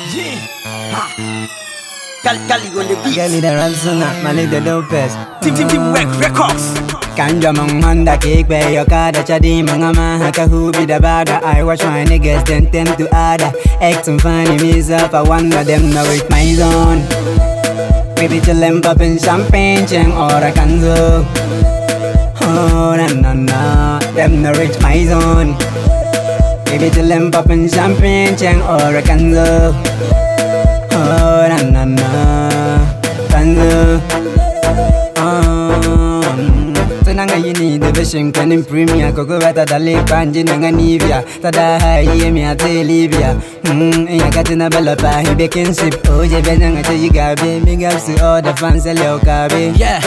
Yeah. Ha. Cali on the beat. Kelly the Ramsona, Malik the Lopez. Team Records. Kanja mong Honda cake by your car that chadi mangama haka who be the bada. I watch my niggas then tend to other. Acting funny myself, I wonder them now with my zone. Baby chillin' poppin' champagne, cheng or a canzo. Oh na, them no reach my zone. Baby chillin' poppin' champagne, cheng or a canzo. Oh na, canzo. Nanga yini the vision can premier Coco Vata Dali Panji Nanga Nivia Tada Hai mi ate Libya Yakatina Bella Pahi Baking Sip Oje Benanga Chigabe Big ups to all the fans Leo Kabe. Yeah.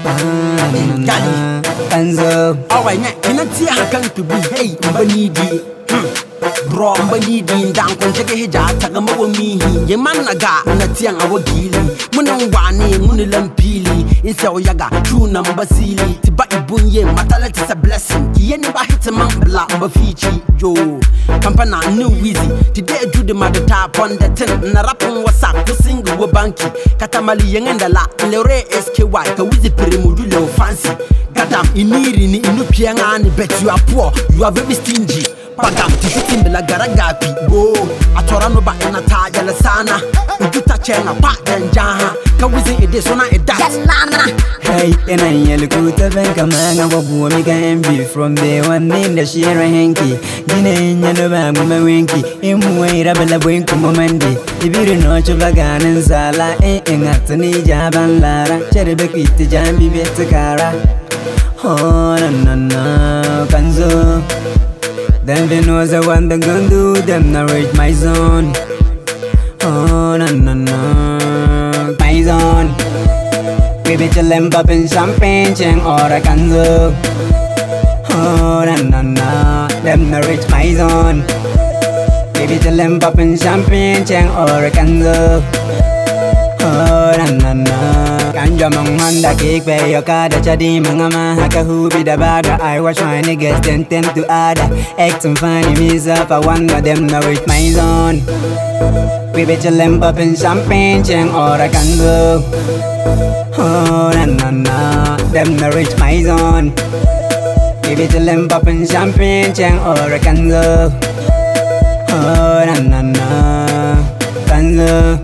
Kanzo Alright, now, can I see how come to be? Hey, Banidi. Bro, Banidi, down when take a hija, Tagama me. Ye man naga, Natiang our gili. Munawani, Munilampili. It's our yaga, true number silly. Tibai bunye, matalet is a blessing. Yenba hits a man, black, Bafichi, Joe. Campana, new easy. Today, do the mother tap on the 10. Narapon was up to single banki. Katamali yang and the la, Lore SKY, Kawizi Perimudulo fancy. Gadam, iniri, inupianga, and bet you are poor, you are very stingy. Pagam, tishitin de la garagapi. Go, Atorano ba in a taya la sana. Ujuta chenga, pat and jaha. Kawizi edisona edas. Hey, and I yell kuta venka manga wabu mi can be from the one name the share hanky. Dine nyano ba mu winky. Imwe rabela bwinku momandi. Ibiru no chubagan and sala ngatani jaban lara. Cherebe kiti jambi betakara. Oh na, kanzo. Them they knows I want the gun do them not reach my zone. Oh na, my zone. Baby chillin' poppin' champagne, cheng or a canzo. Oh na, them not reach my zone. Baby chillin' poppin' champagne, cheng or a canzo. Oh na. Kanja mong Honda cake by your car that chadi mangama haka who be the bada. I watch my niggas then tend to other. Acting funny myself, I wonder them now with my zone. Baby chillin' poppin' champagne, cheng or a canzo. Oh na, them now reach my zone. Baby chillin' poppin' champagne, cheng or a canzo. Oh na, canzo.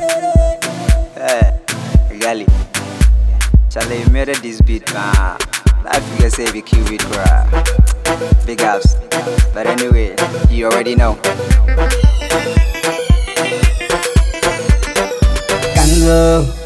Gali, Charlie made this beat, man. I figure say we kill it, bruh. Big ups. But anyway, you already know. Kanzo.